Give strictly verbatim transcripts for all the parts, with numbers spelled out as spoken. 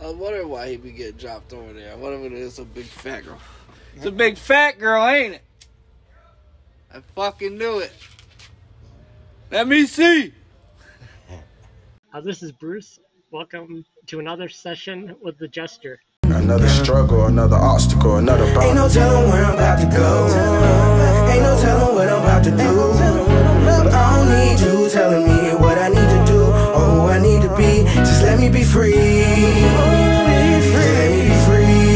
I wonder why he be getting dropped over there. I wonder if it is a big fat girl. It's a big fat girl, ain't it? I fucking knew it. Let me see. Uh, this is Bruce. Welcome to another session with the Jester. Another struggle, another obstacle, another problem. Ain't no telling where I'm about to go. Ain't no telling what I'm about to do. But I don't need you telling me what I need to do or who I need to be. Just let me be free. Let me be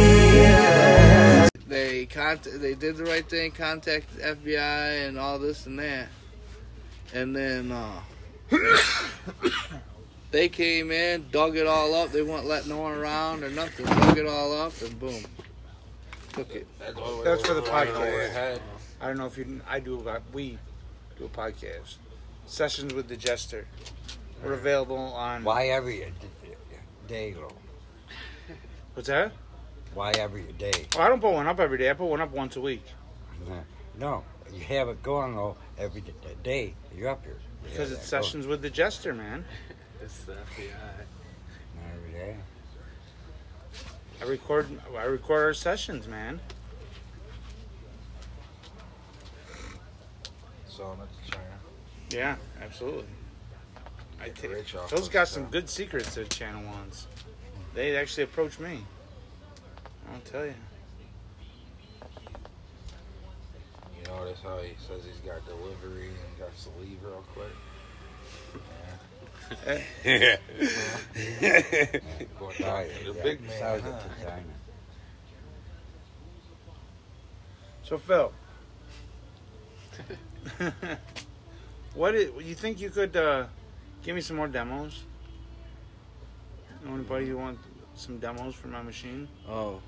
free. They cont- They did the right thing, contacted the F B I and all this and that. And then uh, they came in, dug it all up. They wouldn't let no one around or nothing. Dug it all up and boom, took it. That's for the podcast. I don't know if you. I do. We do a podcast. Sessions with the Jester. We're available on. Why every day, though? What's that? Why every day? Oh, I don't put one up every day. I put one up once a week. No, you have it going though every day. You're up here. Because it's Sessions with the Jester, man. It's the F B I. Every day. I record. I record our sessions, man. So that's China. Yeah, absolutely. I Get take. rich off Phil's of got stuff. some good secrets to Channel Ones. They actually approached me. I'll tell you. You notice how he says he's got delivery and got to leave real quick? Yeah. Going down to the big man, huh? So Phil, what is, you think you could uh, give me some more demos? Know anybody who want some demos for my machine? Oh,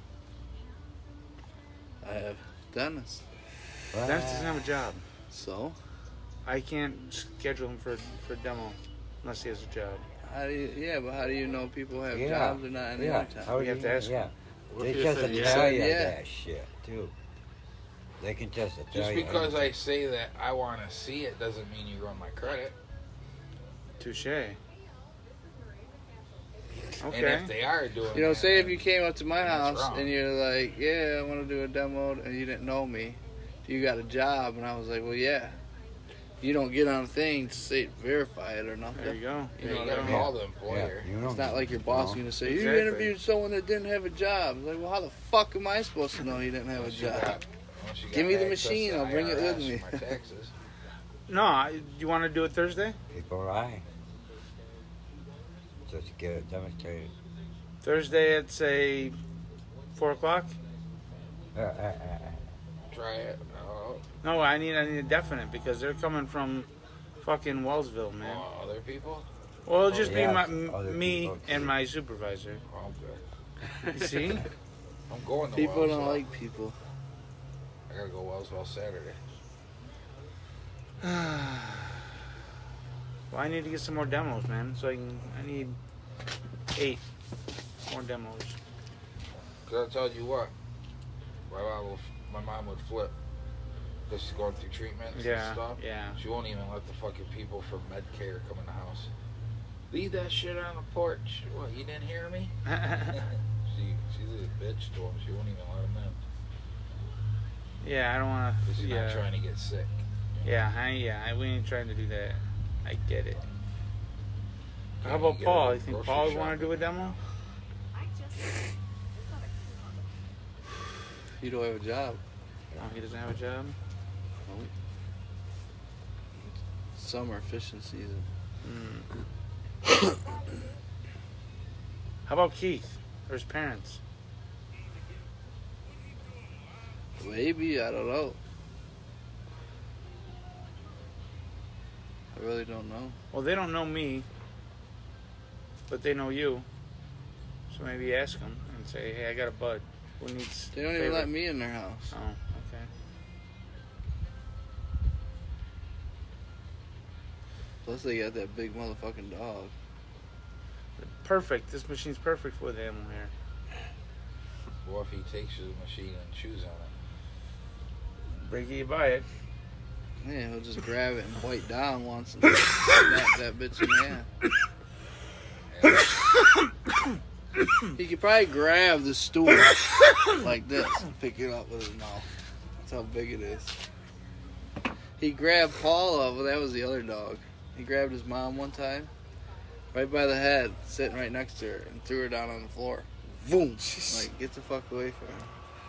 I have Dennis. Dennis doesn't have a job, So I can't schedule him for for a demo unless he has a job. how do you? Yeah, but how do you know people have Yeah. jobs or not any Yeah. other time? How We do have to ask Yeah. them. They if you just said tell yes? you Yeah. that shit too. They can just tell Just you. because I anything. say that I want to see it doesn't mean you run my credit. Touche. And Okay. if they are doing You know, that, say if then you came up to my That's house wrong. and you're like, yeah, I want to do a demo, and you didn't know me, you got a job, and I was like, well, yeah. You don't get on a thing to say verify it or nothing. There you go. you, You know, know you what gotta I mean? call the Yeah, employer. you know. It's not like your boss No. going to say, you Exactly. interviewed someone that didn't have a job. It's like, well, how the fuck am I supposed to know he didn't have a Unless you job? got- unless you got Give me the access to machine, I'll bring it with I R S me. for my taxes. No, I, you want to do it Thursday? People lie. Just get it demonstrated. Thursday at say four o'clock. Uh, uh, uh, Try it. Oh, No, I need I need a definite because they're coming from fucking Wellsville, man. oh, other people? Well, it'll just Yeah, be my, m- other me people, and too. my supervisor. Oh, I'm good. You see? I'm going to People don't Wellsville. like people. I gotta go Wellsville Saturday. Well, I need to get some more demos, man. So I can. I need eight more demos. Cause I tell you what, my mom, will, my mom would flip. Cause she's going through treatments Yeah, and stuff. yeah. She won't even let the fucking people from Medcare come in the house. Leave that shit on the porch. What, you didn't hear me? she, she's a bitch to him. She won't even let him in. Yeah, I don't want Cause to. she's Yeah, not trying to get sick. yeah, I, yeah. I, we ain't trying to do that. I get it. How Can't about even get Paul? her You think grocery Paul would want shopping. to do a demo? You don't have a job. Oh, he doesn't have a job. Summer fishing season. Hmm. How about Keith or his parents? Maybe, I don't know. I really don't know. Well, they don't know me, but they know you. So maybe ask them and say, "Hey, I got a bud who needs." They don't a even favor." let me in their house. Oh, okay. Plus they got that big motherfucking dog. Perfect. This machine's perfect for the animal hair. What if he takes your machine and chews on it? Break it, you buy it. Yeah, he'll just grab it and bite down once and snap that bitch in half. He could probably grab the stool like this and pick it up with his mouth. That's how big it is. He grabbed Paula, but that was the other dog. He grabbed his mom one time, right by the head, sitting right next to her, and threw her down on the floor. Boom! Like, get the fuck away from her.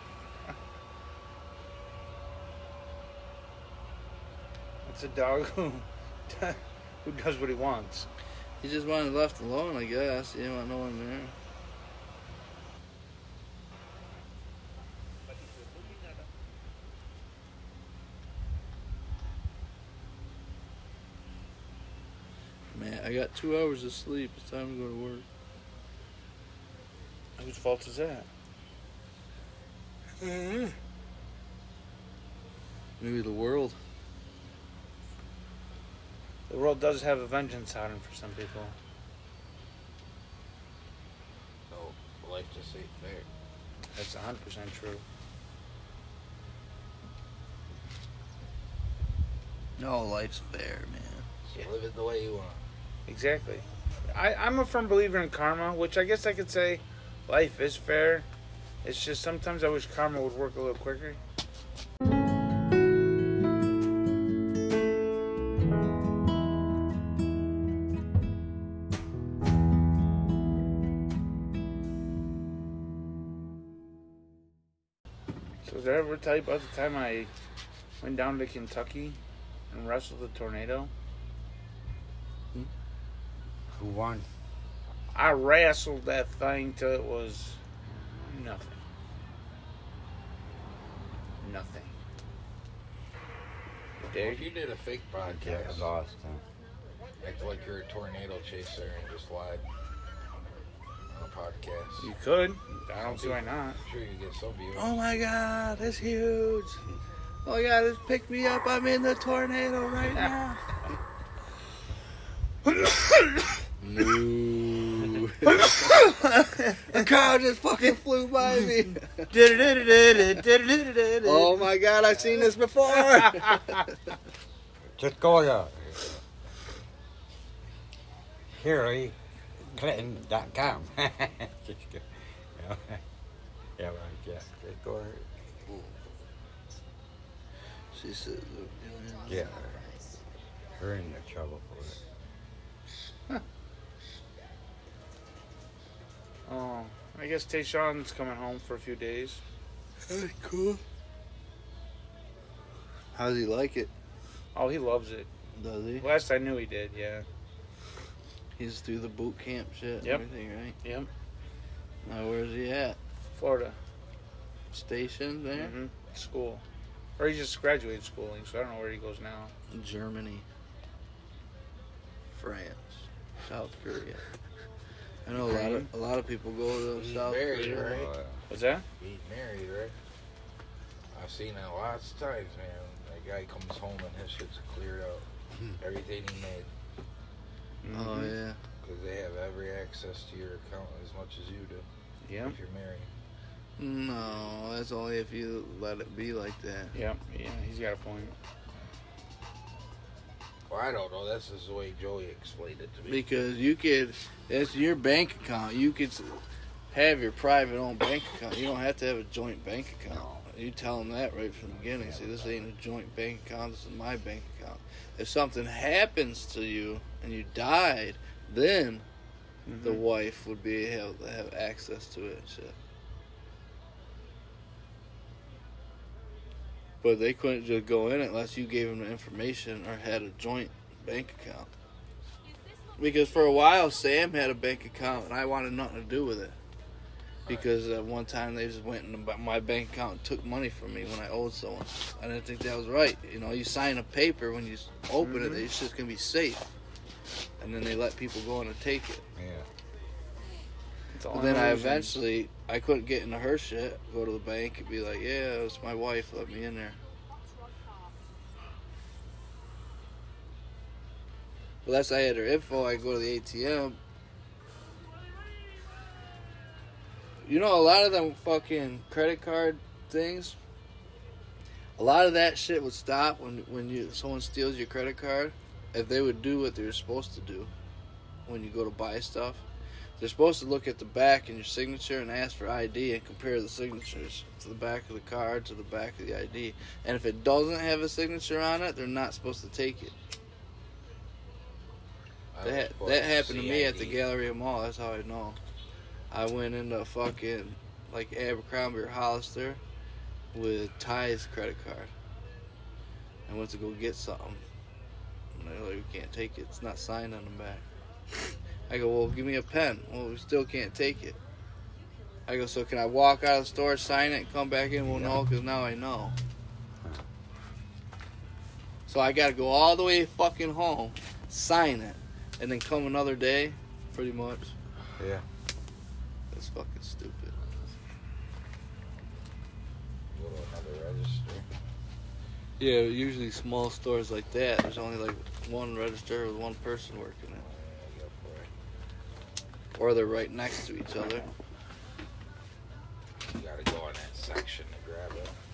It's a dog who who does what he wants. He just wanted left alone, I guess. He didn't want no one there. Man, I got two hours of sleep. It's time to go to work. Whose fault is that? Mm-hmm. Maybe the world. The world does have a vengeance on him for some people. No, life just ain't fair. That's one hundred percent true. No, life's fair, man. So live it the way you want. Exactly. I, I'm a firm believer in karma, which I guess I could say life is fair. It's just sometimes I wish karma would work a little quicker. So did I ever tell you about the time I went down to Kentucky and wrestled a tornado? Who won? I wrestled that thing till it was nothing. Nothing. Well, Dare if you did a fake Yeah, podcast, I lost him. act like you're a tornado chaser and just lied on a podcast. You could. I don't see why not. I'm sure you get some views. Oh my god, that's huge. Oh my god, just pick me up. I'm in the tornado right now. No. The car just fucking flew by me. Oh my god, I've seen this before. Just go to Hillary Clinton dot com. Just go. Yeah, yeah, right, yeah. Just go ahead. She said, Yeah. We're in the trouble for it. Oh, I guess Tayshawn's coming home for a few days. that's cool. How does he like it? Oh, he loves it. Does he? Last I knew he did, yeah. He's through the boot camp shit and Yep. everything, right? Yep. Now, where's he at? Florida. Stationed there? Mm-hmm. School. Or he just graduated schooling, so I don't know where he goes now. Germany, France, South Korea. I know a lot of a lot of people go to He's South married, Korea. right? Uh, What's that? Being married, right? I've seen that lots of times, man. That guy comes home and his shit's cleared out. Everything he made. Oh Mhm. yeah. Because they have every access to your account as much as you do. Yep. If you're married. No, that's only if you let it be like that. Yep. Yeah, he's got a point. Well, I don't know. That's just the way Joey explained it to me. Because you could, that's your bank account. You could have your private own bank account. You don't have to have a joint bank account. You tell them that right from the beginning. Say, this ain't a joint bank account. This is my bank account. If something happens to you and you died, then Mm-hmm. the wife would be able to have access to it and shit. But they couldn't just go in it unless you gave them the information or had a joint bank account. Because for a while, Sam had a bank account and I wanted nothing to do with it. Because at one time they just went into my bank account and took money from me when I owed someone. I didn't think that was right. You know, you sign a paper when you open it that it's just going to be safe. And then they let people go in and take it. yeah. It's all But then I illusion. eventually, I couldn't get into her shit. Go to the bank and be like, yeah, it's my wife. Let me in there. Unless I had her info, I go to the A T M. You know, a lot of them fucking credit card things, a lot of that shit would stop when when you someone steals your credit card if they would do what they're supposed to do when you go to buy stuff. They're supposed to look at the back and your signature and ask for I D and compare the signatures to the back of the card to the back of the I D. And if it doesn't have a signature on it, they're not supposed to take it. I was That supposed that to happened to see me I at the D. Galleria Mall. That's how I know. I went into fucking like Abercrombie or Hollister with Ty's credit card. I went to go get something. And they're like, we can't take it. It's not signed on the back. I go, well, give me a pen. Well, we still can't take it. I go, so can I walk out of the store, sign it, and come back in? Well, no, because now I know. So I got to go all the way fucking home, sign it, and then come another day, pretty much. Yeah. That's fucking stupid. Go to another register. Yeah, usually small stores like that, there's only like one register with one person working it. Or they're right next to each other. You gotta go in that section to grab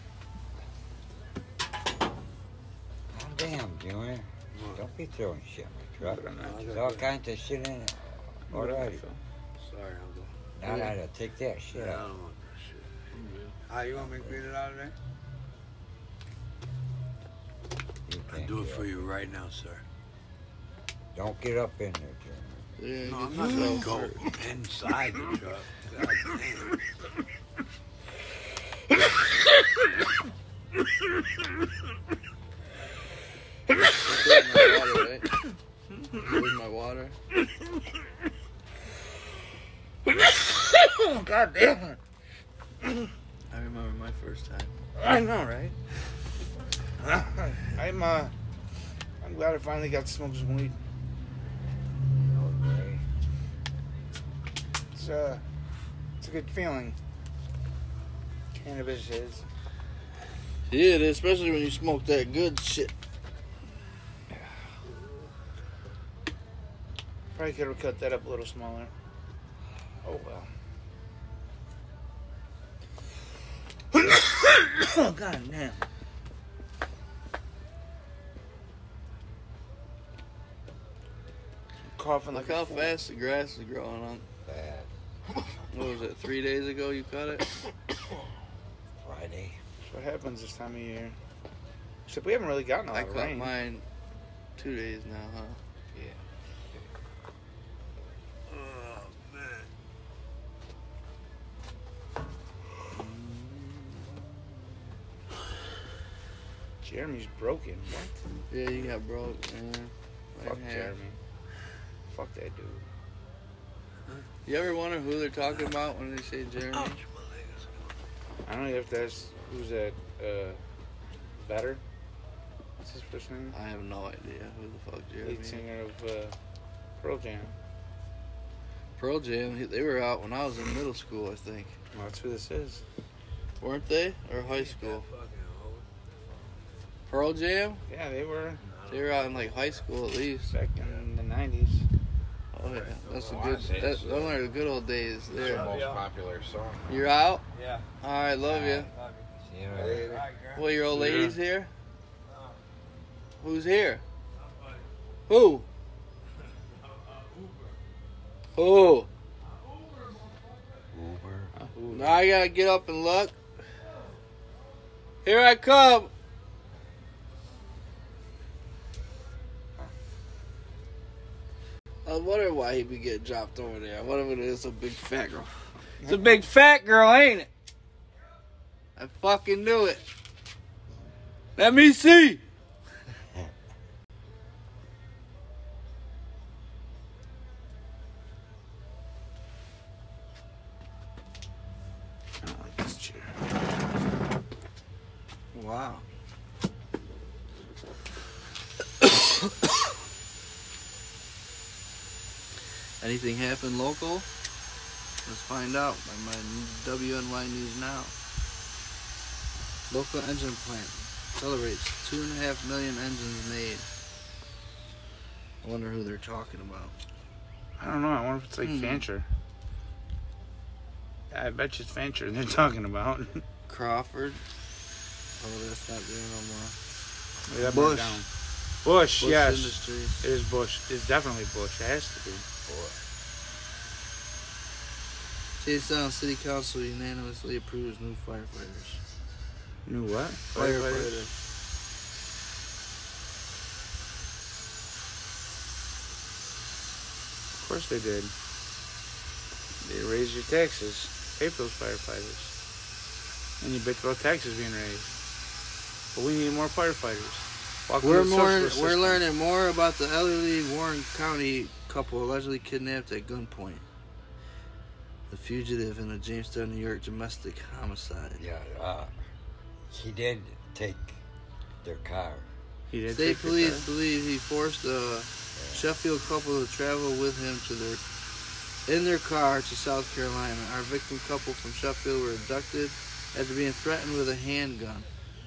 it. Oh, damn, Junior. Don't be throwing shit in my truck. There's all kinds of shit in it already. Sorry, Uncle. Now I gotta take that shit Yeah, I out. don't want that shit. Ah, you want me to clean it out of there? You I'll can't do it get for up. you right now, sir. Don't get up in there, Junior. Yeah, No, get I'm not gonna yourself go hurt. inside the truck. God damn. Where's my water, right? Where's my water? God damn it. I remember my first time. I know, right? I'm uh, I'm glad I finally got to smoke some weed. Okay. It's uh, it's a good feeling. Cannabis is. Yeah, it is, especially when you smoke that good shit. Probably could have cut that up a little smaller. Oh well. Oh god damn. Coughing Look like how a fool. fast the grass is growing on. Bad. What was it, three days ago you cut it? Friday. That's what happens this time of year. Except we haven't really gotten a lot I of cut rain. mine two days now, huh? Oh, man. Jeremy's broken. What? Yeah, you got broke, man. Fuck Right here. Jeremy. Fuck that dude. You ever wonder who they're talking about when they say Jeremy? I don't know if that's who's that. Uh, Vetter. What's his first name? I have no idea who the fuck Jeremy Lead is. singer of uh, Pearl Jam. Pearl Jam, he- they were out when I was in middle school, I think. Well, that's who this is. Weren't they? Or high school? Pearl Jam? Yeah, they were They were out in like high school at least. back in the nineties. Oh yeah, that's a Well, good. I'd say That, it's, uh, those are the good old days It's there. their most popular song. You're out. Yeah. All right, love you. See you later. Well, your old lady's here. Who's here? Who? Who? Uber. Now I gotta get up and look. Here I come. I wonder why he be getting dropped over there. What if it is a big fat girl? It's a big fat girl, ain't it? I fucking knew it. Let me see. I don't like this chair. Wow. Anything happen local? Let's find out by my W N Y News Now. Local engine plant celebrates two and a half million engines made. I wonder who they're talking about. I don't know. I wonder if it's like Hmm. Fancher. Yeah, I bet you it's Fancher they're talking about. Crawford. Oh, that's not there no more. Maybe that burned Bush. down. Bush, Bush yes. Industries. It is Bush. It's definitely Bush. It has to be. Jamestown City Council unanimously approves new firefighters. New what? Firefighter. Of course they did. They raised your taxes. Pay for those firefighters. And you bitch about taxes being raised. But we need more firefighters. Welcome We're to the more. socialist We're system. learning more about the elderly Warren County couple allegedly kidnapped at gunpoint. The fugitive in a Jamestown, New York domestic homicide. Yeah, uh, he did take their car. He did State take the police car. believe he forced a Sheffield couple to travel with him to their in their car to South Carolina. Our victim couple from Sheffield were abducted after being threatened with a handgun.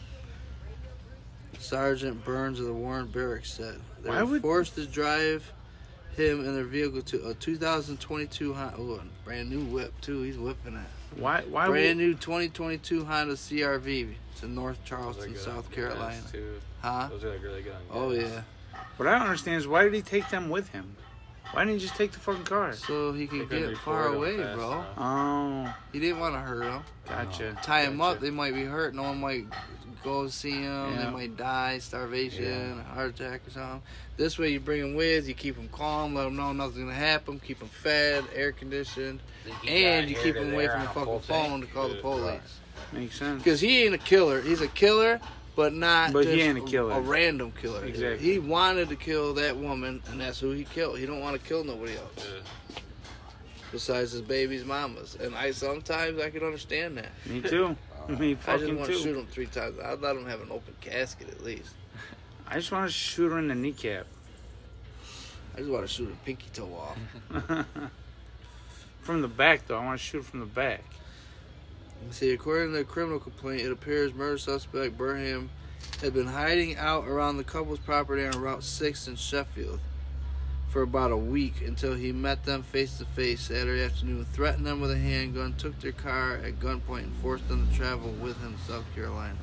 Sergeant Burns of the Warren Barracks said they Why were would- forced to drive him in their vehicle to a two thousand twenty-two Honda, oh, a brand new whip too. He's whipping it. Why? Why Brand would, new twenty twenty-two Honda C R V to North Charleston, South Carolina. Huh? Those are like really good on Oh gas. yeah. What I don't understand is why did he take them with him? Why didn't he just take the fucking car? So he could couldn't get far report 'em away, fast bro. enough. Oh, He didn't want to hurt them. gotcha. Tie him up, Gotcha. they might be hurt. No one might go see him. Yeah. They might die, starvation, Yeah. a heart attack or something. This way, you bring them with, you keep them calm, let them know nothing's gonna happen, keep them fed, air conditioned, Think he and got you here keep to them away there from the on a fucking full phone tank? to call the Yeah, police. Makes sense. Because he ain't a killer. He's a killer, but not But he just ain't a killer. a random killer. Exactly. He wanted to kill that woman, and that's who he killed. He don't want to kill nobody else Yeah. besides his baby's mamas. And I sometimes I can understand that. Me too. Me I just fucking want to shoot too. him three times. I'd let him have an open casket at least. I just want to shoot her in the kneecap. I just want to shoot a pinky toe off. From the back, though. I want to shoot from the back. See, according to the criminal complaint, it appears murder suspect Burham had been hiding out around the couple's property on Route six in Sheffield for about a week until he met them face to face Saturday afternoon, threatened them with a handgun, took their car at gunpoint, and forced them to travel with him to South Carolina.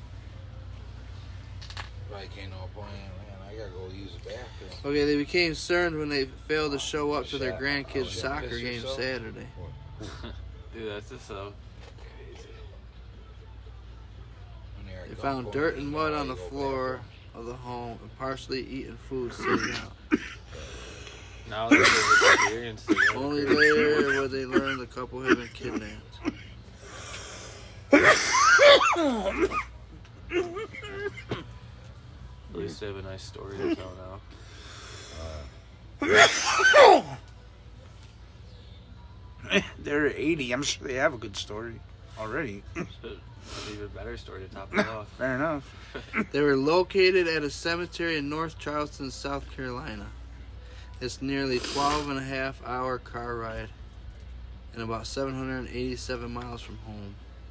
Like, ain't no point. Man, I gotta go use the bathroom. Okay, they became concerned when they failed to show up to their Shot. grandkids' Oh, soccer piss game yourself? Saturday. Dude, that's just so crazy. When they're at They found gunpoint, dirt you and know mud how on you the go floor bathroom. of the home and partially eaten food sitting out. Now that they've experienced it. they're Only crazy. later would they learn the couple had been kidnapped. At least they have a nice story to tell now. They're eighty. I'm sure they have a good story already. An even better story to top it off. Fair enough. They were located at a cemetery in North Charleston, South Carolina. It's nearly twelve and a half hour car ride and about seven hundred eighty-seven miles from home.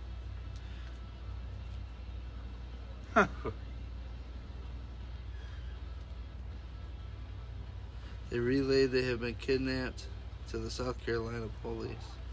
They relayed they have been kidnapped to the South Carolina police.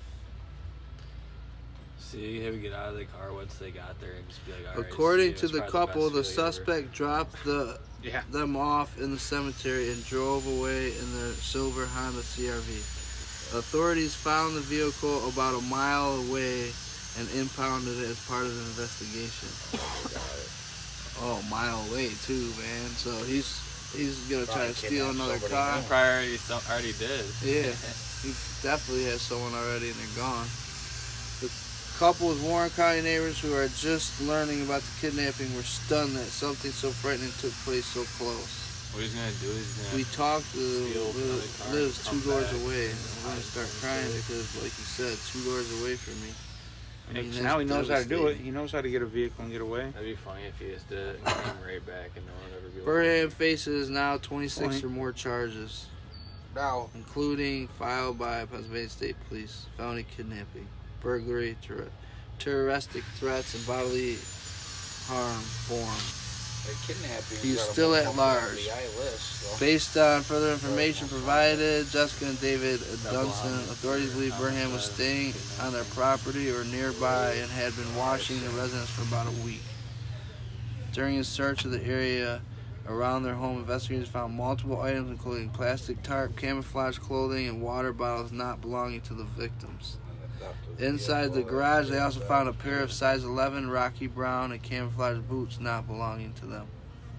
See, have to get out of the car once they got there and just be like, all right. According see, to it's the probably couple, the best feeling ever. suspect dropped the Yeah. them off in the cemetery and drove away in their silver Honda C R V. Authorities found the vehicle about a mile away and impounded it as part of the investigation. Oh, a mile away too, man. So he's he's gonna try to Probably steal kidnap another somebody car. else. Probably already, some, already did. Yeah, he definitely has someone already and they're gone. The couple of Warren County neighbors who are just learning about the kidnapping were stunned that something so frightening took place so close. What he's gonna do is he's gonna. We talked to Steal Liz, another car, Liz two come doors back, away. and I'm gonna hide start from crying the because, like you said, two doors away from me. I mean, So that's now he knows how to do it. devastating. He knows how to get a vehicle and get away. That'd be funny if he just did it and came right back and no one would ever be like, Burham faces now twenty-six Point. or more charges, Now, including filed by Pennsylvania State Police, felony kidnapping, burglary, ter- terroristic threats, and bodily harm form. they're kidnapping. He's got him still on at the large. F B I list, so. Based on further information provided, Jessica and David Dunson, authorities believe Burham was staying on their property or nearby and had been watching the residence for about a week. During a search of the area around their home, investigators found multiple items including plastic tarp, camouflage clothing, and water bottles not belonging to the victims. stuff. to the Inside the vehicle, garage, they or- also found a pair of size eleven Rocky Brown and camouflage boots not belonging to them.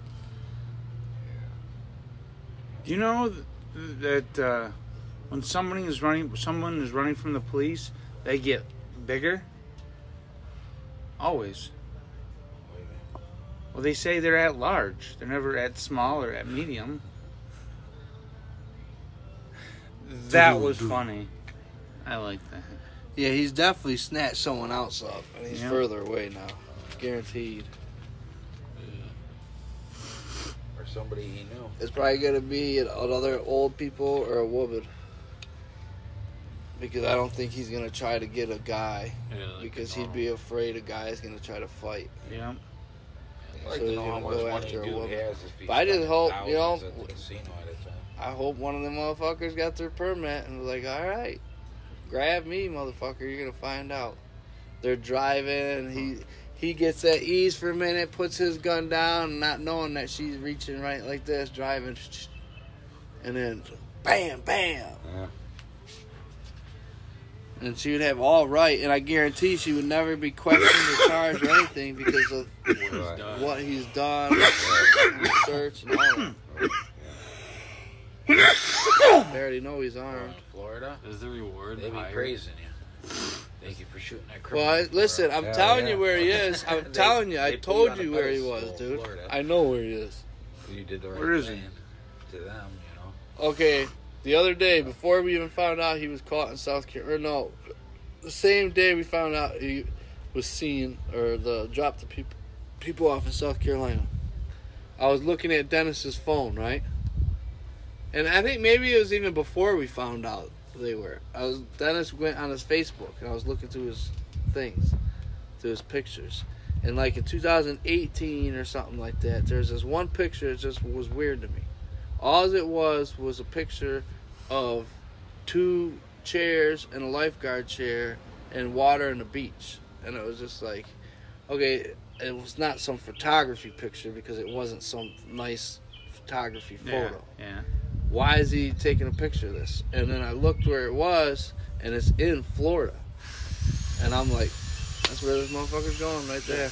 Do you know th- that uh, when somebody is running, someone is running from the police, they get bigger? Always. What do you mean? Well, they say they're at large. They're never at small or at medium. That was funny. I like that. Yeah, he's definitely snatched someone else up, and he's Yeah. further away now. Guaranteed. Or somebody he knew. It's probably going to be another old people or a woman. Because I don't think he's going to try to get a guy. Yeah, like Because the he'd be afraid a guy is going to try to fight. Yeah. I'd like So to he's know how gonna much go money after a dude woman. has if he's But I just spending hope, you know, thousands at the casino at a time. I hope one of them motherfuckers got their permit and was like, all right, grab me, motherfucker. You're going to find out. They're driving, and he he gets at ease for a minute, puts his gun down, not knowing that she's reaching right like this, driving. And then, bam, bam. Yeah. And she would have all right, and I guarantee she would never be questioned or charged or anything because of Right. what he's done, the search, and all that. They already know he's Going armed. to Florida, Is the reward they be higher? praising you. Thank you for shooting that criminal. Well, I, listen, I'm Yeah, telling yeah. you where he is. I'm They- telling you, I they put you on told a you where he pedestal, was, dude. Florida. I know where he is. You did the right Where is he? thing to them, you know. Okay, the other day, before we even found out he was caught in South Carolina, or no, the same day we found out he was seen, or the dropped the people people off in South Carolina, I was looking at Dennis's phone, right? And I think maybe it was even before we found out they were. I was Dennis went on his Facebook, and I was looking through his things, through his pictures. And like in two thousand eighteen or something like that, there's this one picture that just was weird to me. All it was was a picture of two chairs and a lifeguard chair and water and a beach. And it was just like, okay, it was not some photography picture because it wasn't some nice photography photo. Yeah. Yeah. Why is he taking a picture of this? And then I looked where it was, and it's in Florida. And I'm like, that's where this motherfucker's going, right there.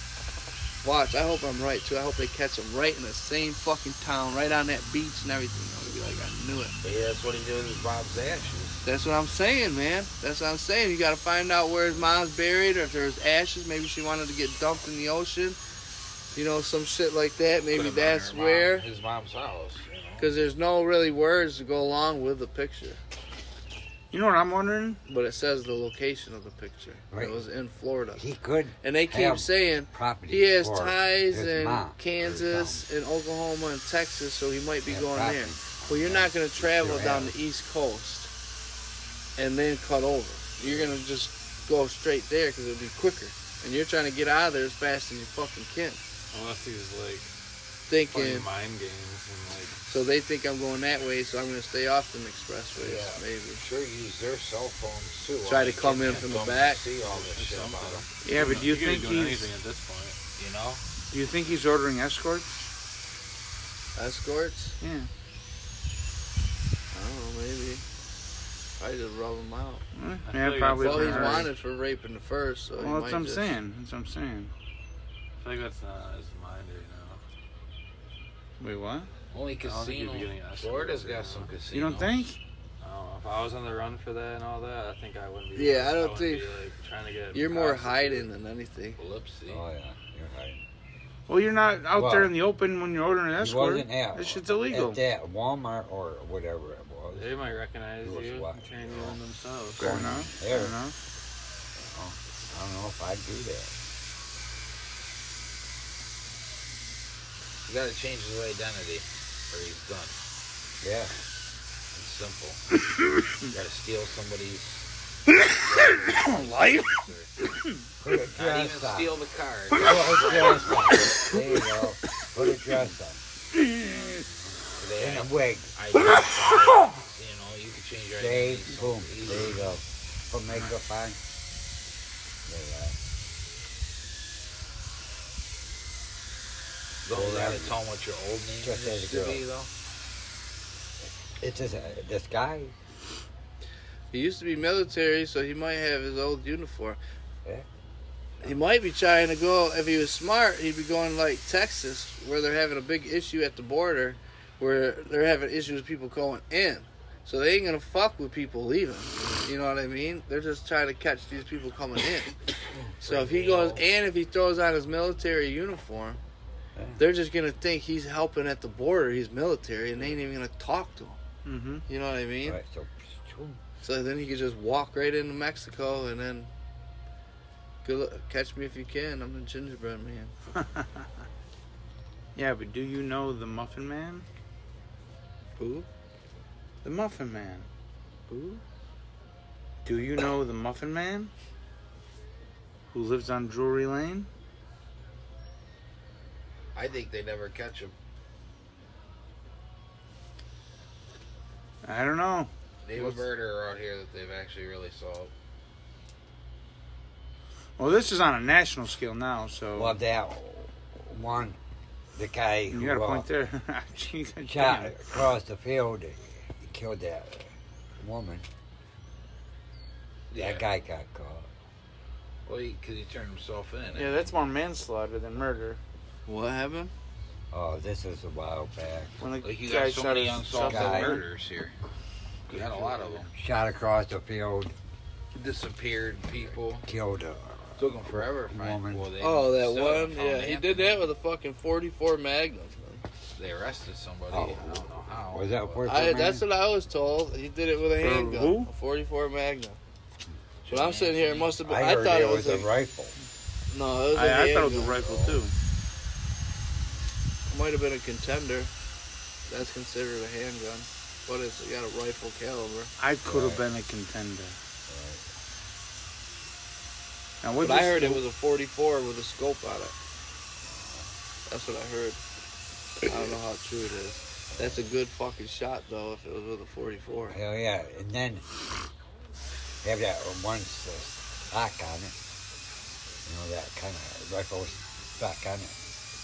Watch, I hope I'm right, too. I hope they catch him right in the same fucking town, right on that beach and everything. I'm gonna be like, I knew it. But yeah, that's what he did with his Bob's ashes. That's what I'm saying, man. That's what I'm saying. You gotta find out where his mom's buried, or if there's ashes. Maybe she wanted to get dumped in the ocean. You know, some shit like that. Maybe Put him on that's her mom- where. his mom's house. You know? Because there's no really words to go along with the picture. You know what I'm wondering? But it says the location of the picture. Right. It was in Florida. He could And they keep have saying property he has for ties his in mom or Kansas and Oklahoma and Texas, so he might be Yeah, going property. there. Well, you're not going to travel Sure down have. the East Coast and then cut over. You're going to just go straight there because it'll be quicker. And you're trying to get out of there as fast as you fucking can. Unless he's like Thinking, playing mind games and like. so they think I'm going that way, so I'm going to stay off them expressways, Yeah. maybe. Sure use their cell phones too. Try while to they come in kidnap from the them back. and See all this shit about them. Yeah, but do you He could be think doing he's anything at this point? You know? do you think he's ordering escorts? Escorts? Yeah. I don't know, maybe. Probably just rub them out. Eh, I Yeah, feel like probably. it's Well, he's Right. wanted for raping the first, so he Well, might that's what I'm just... saying. That's what I'm saying. I feel like that's not on his mind right now. Wait, what? Only I don't think he'd casino. be getting escorts Florida's right got now. some casinos. You don't think? I don't know. If I was on the run for that and all that, I think I wouldn't be. Yeah, I don't wouldn't think- Be, like, trying to get You're more prostitutes. hiding than anything. Calypso. Oh yeah, you're right. Well, you're not out Well, there in the open when you're ordering an He escort. wasn't at, That shit's illegal. at that Walmart or whatever it was. They might recognize It was you what? and turn you on themselves. Fair enough. Fair There. enough. I don't know if I'd do that. You gotta change his identity, or he's done. Yeah. It's simple. You gotta steal somebody's Life? Put a Not dress even on. steal the card. Put a dress on. There you go. Put a dress on. They And a had wig. identify, you know, you can change your Shave. identity. so Boom. easy. There you go. Put makeup on. There you are. Don't you gotta tell them what your old name Just as used a to girl. be, though. It's just, uh, this guy. He used to be military, so he might have his old uniform. Yeah. He might be trying to go, if he was smart, he'd be going like Texas, where they're having a big issue at the border, where they're having issues with people going in. So they ain't going to fuck with people leaving. You know what I mean? They're just trying to catch these people coming in. So if he goes, and if he throws on his military uniform, they're just going to think he's helping at the border, he's military, and they ain't even going to talk to him. Mm-hmm. You know what I mean? Right, so it's true. So then he could just walk right into Mexico and then good luck, catch me if you can. I'm the gingerbread man. Yeah, but do you know the Muffin Man? Who? The Muffin Man. Who? Do you know the Muffin Man? Who lives on Drury Lane? I think they never catch him. I don't know. Name a murderer out here that they've actually really solved. Well, this is on a national scale now, so... Well, that one, the guy you who got a uh, point there. Jeez, I shot can't. across the field, he killed that woman. Yeah. That guy got caught. Well, because he, he turned himself in. Yeah, that's more manslaughter than murder. What happened? Oh, this was a while back. When the Like you guy got so shot many himself unsolved in the guy. leg. murders here. You got a lot of them. Shot across the field, Disappeared people. killed a Took them forever to find Woman. well, they Oh, that still one? haven't found Yeah, the he answer. did that with a fucking forty-four Magnum. Man. They arrested somebody. Oh. I don't know how. Was that but- for- I, that's what I was told. He did it with a For handgun. who? A forty-four Magnum. But I'm sitting here, it must have been. I I, heard thought it it was, was a a rifle. No, it was a I, I handgun. thought it was a rifle, too. Might have been a contender. That's considered a handgun. But it's got a rifle caliber. I could have Right. been a contender. Right. Now, what But I heard it was a forty-four with a scope on it. That's what I heard. I don't know how true it is. That's a good fucking shot, though, if it was with a forty-four. Hell yeah. And then they have that one uh, stock on it. You know, that kind of rifle stock on it.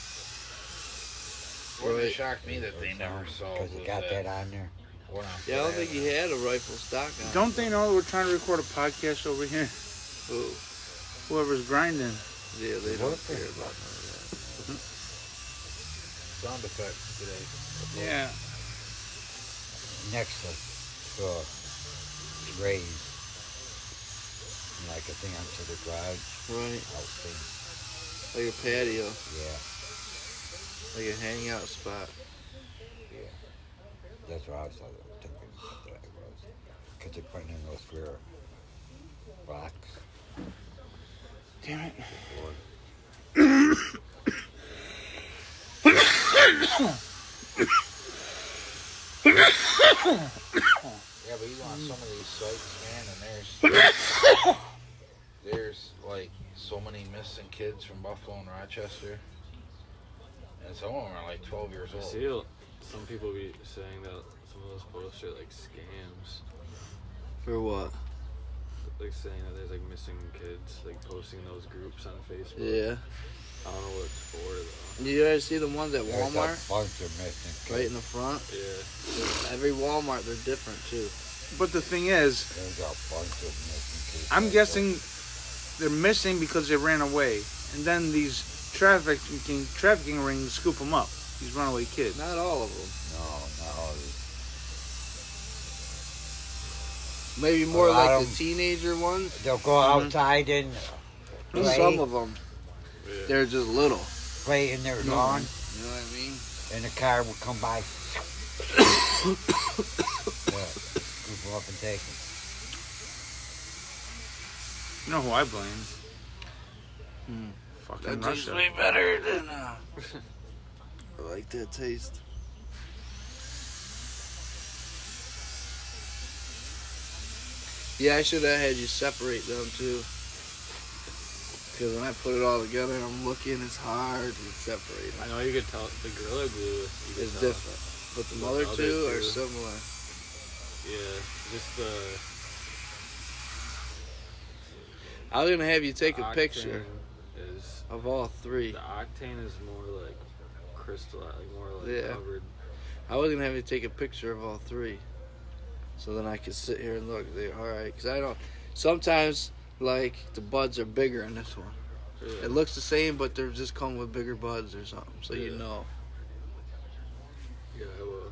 What Right. shocked me that they never solved Because was you got that that on there. one on Yeah, I don't Fifth think he had a rifle stock on. Don't they know we're trying to record a podcast over here? Who? Whoever's grinding. Yeah, they don't What? care about none of that. sound effects today. Yeah. Next to the raised. Like a thing onto the garage. Right. Out thing. Like a patio. Yeah. Like a hangout spot. Yeah. That's what I was thinking that it was. Because they're putting in those square blocks. Damn it. Yeah, but you go on some of these sites, man, and there's there's like so many missing kids from Buffalo and Rochester, and some of them are like twelve years I old. see a- some people be saying that some of those posts are like scams. For what? Like saying that there's like missing kids, like posting those groups on Facebook. Yeah. I don't know what it's for though. You guys see the ones at There's Walmart? a bunch of missing Right kids. in the front? Yeah. Every Walmart, they're different, too. But the thing is, There's a bunch of missing kids. I'm out guessing they're missing because they ran away. And then these trafficking trafficking rings scoop them up. These runaway kids. Not all of them. there. No, not all of these. Maybe more A lot like of the 'em- teenager ones. They'll go outside and play, Some of them, Yeah. they're just little. play in their lawn, You know what I mean? and the car will come by. Yeah, scoop them up and take them. You know who I blame? Hmm. Fucking That tastes Russia. way better than. Uh, I like that taste. Yeah, I should have had you separate them too. Because when I put it all together, I'm looking, it's hard to separate I them. know you could tell the Gorilla Glue. You could It's tell. different. But the The other other two are two. similar. Yeah, just the. I was going to have you take a octane picture Is of all three. the octane is more like crystal, like more like Yeah. covered. I was going to have you take a picture of all three. So then I could sit here and look. They, all right, because I don't. Sometimes like the buds are bigger in this one. Yeah. It looks the same, but they're just come with bigger buds or something. So Yeah. you know. Yeah, I will.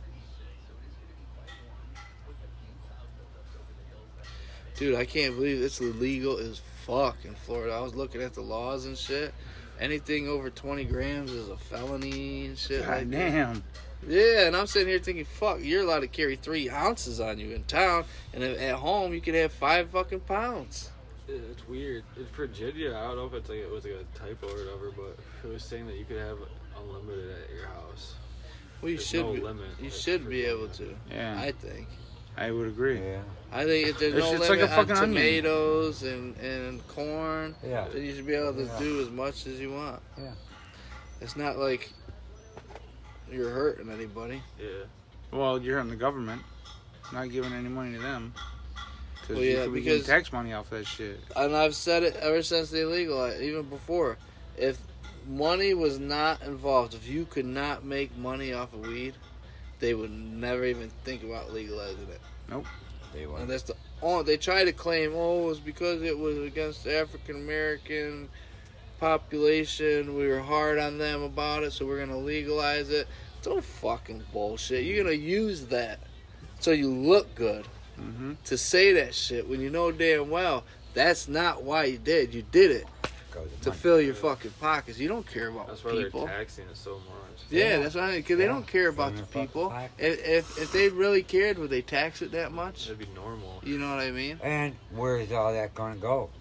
Dude, I can't believe it's illegal as fuck in Florida. I was looking at the laws and shit. Anything over twenty grams is a felony and shit. God like that. damn. Yeah, and I'm sitting here thinking, fuck, you're allowed to carry three ounces on you in town, and at home you can have five fucking pounds. Yeah, it's weird. In Virginia, I don't know if it's like it was like a typo or whatever, but it was saying that you could have unlimited at your house. Well, you There's should no be, limit, you like, should for be able Virginia. to. Yeah. I think. I would agree. Yeah. I think if there's It's- no it's like limit a fucking on onion. tomatoes and, and corn, Yeah. then you should be able to Yeah. do as much as you want. Yeah. It's not like you're hurting anybody. Yeah. Well, you're hurting the government. Not giving any money to them. Cause Well, you yeah, could be getting because- tax money off that shit. And I've said it ever since they legalized, even before. If money was not involved, if you could not make money off of weed, they would never even think about legalizing it. They And want. that's the only, they try to claim, oh, it was because it was against the African American population. We were hard on them about it, so we're gonna legalize it. It's all fucking bullshit. You're gonna use that so you look good Mm-hmm. to say that shit when you know damn well that's not why you did. You did it to fill your fucking pockets. You don't care about That's why people. they're taxing it so much. Yeah, Yeah. that's what I mean. Because they Yeah. don't care about Fill the your fucking people. pockets. If, if if they really cared, would they tax it that much? That'd be normal. You know what I mean? And where's all that going to go?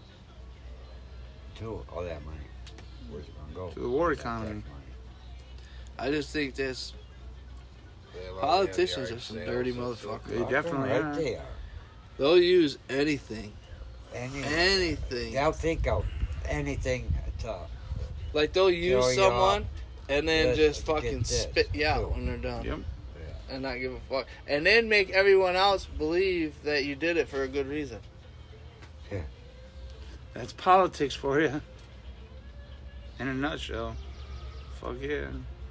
To all that money. Where's it going to go? To the war That tax economy. money. I just think that's They allow politicians the are some yard dirty sales, so- motherfuckers. They Fucking definitely right are. they are. They'll use anything, Any, anything. They'll think of anything to Like they'll use Throw you someone and then this just to get fucking this, spit you out too. when they're done. Yep. And not give a fuck. And then make everyone else believe that you did it for a good reason. That's politics for you. In a nutshell. Fuck yeah.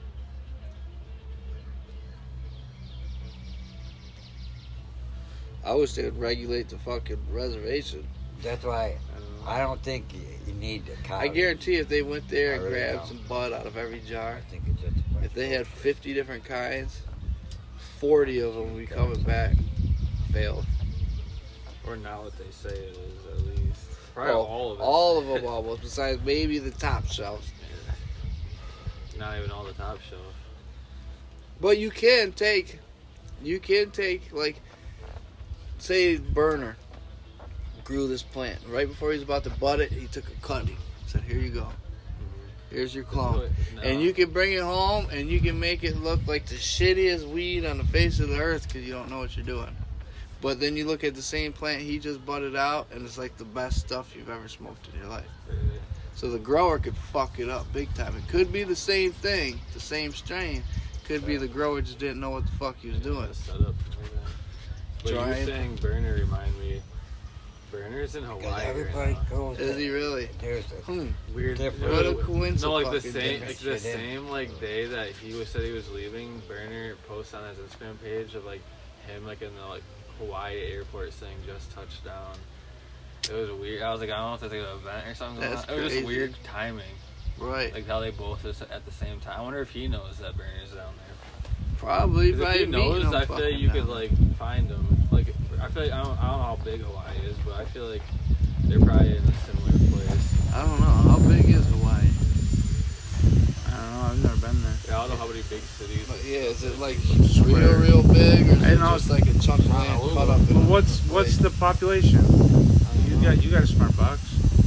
I wish they would regulate the fucking reservation. That's why I don't think you, you need a college. I guarantee if they went there I and really grabbed don't. some bud out of every jar, I think it's just a bunch if they of had fifty different kinds, forty of them would be coming back failed. Or now what they say it is, at least. Probably Well, all of it. All of them almost, besides maybe the top shelves. Not even all the top shelf. But you can take, you can take, like, say Burner grew this plant. Right before he was about to bud it, he took a cutting. Said, here you go. Here's your clone. No. And you can bring it home and you can make it look like the shittiest weed on the face of the earth because you don't know what you're doing. But then you look at the same plant he just budded out and it's like the best stuff you've ever smoked in your life. So the grower could fuck it up big time. It could be the same thing, the same strain. Could be the grower just didn't know what the fuck he was doing. Set up like that. But you were Trying. saying Burner remind me. Burner's in Because Hawaii. everybody right now. goes. Is he really? There's a Hmm. Weird. different- What a No, coincidence. No, like the fucking same, difference. like the shit in. same like day that he was said he was leaving. Burner posts on his Instagram page of like him like in the like Hawaii airport saying just touched down. It was weird. I was like, I don't know if there's like an event or something. going That's on. It was crazy. just weird timing, Right. like how they both is at the same time. I wonder if he knows that Burner's down there. Probably. 'Cause if Probably he knows, meeting him I feel like fucking you could down. like find him. Like I feel like I don't, I don't know how big Hawaii is, but I feel like they're probably in a similar place. I don't know. How big is Hawaii? I don't know. I've never been there. Yeah, I don't know how many big cities. But yeah, is it like Square. real, real big, or is I it know. just like a chunk of land cut up? in But a what's what's the population? You got you got a smart box.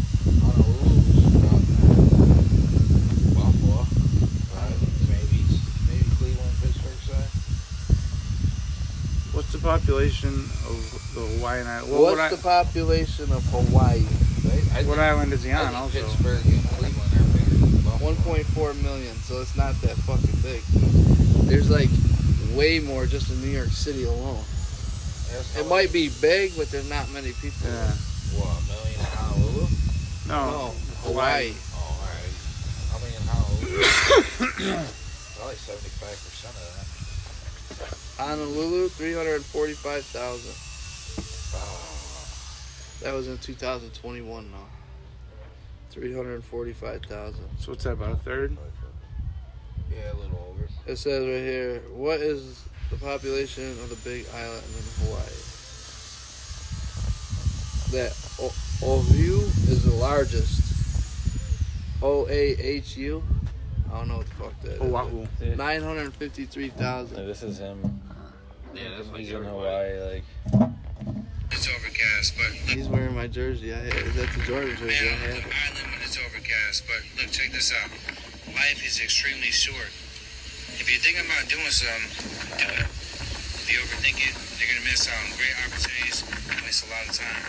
Buffalo. Uh, maybe, maybe Cleveland, Pittsburgh side. What's the population of the Hawaiian island? What, What's what, the I, population of Hawaii? They, I what think, island is he I on? think Also, Pittsburgh and Cleveland are bigger than Buffalo. one point four million, so it's not that fucking big. There's like way more just in New York City alone. That's It how- might be big, but there's not many people. yeah. What, a million in Honolulu? No, No, Hawaii. Oh, alright. How many in Honolulu? Probably seventy-five percent of that. Honolulu, three hundred forty-five thousand. That was in two thousand twenty-one, though. three hundred forty-five thousand. So what's that, about a third? Yeah, a little over. It says right here, what is the population of the big island in Hawaii? That o- Oahu is the largest. O A H U? I don't know what the fuck that is. Oahu. nine hundred fifty-three thousand. Like, this is him. Yeah, that's like He's in Hawaii. Hawaii, like. It's overcast, but look, He's wearing my jersey. I had, is that the Jordan jersey I man, had? the island when it's overcast, but look, check this out. Life is extremely short. If you think about doing something, do it. If you overthink it, you're gonna miss out on great opportunities and waste a lot of time.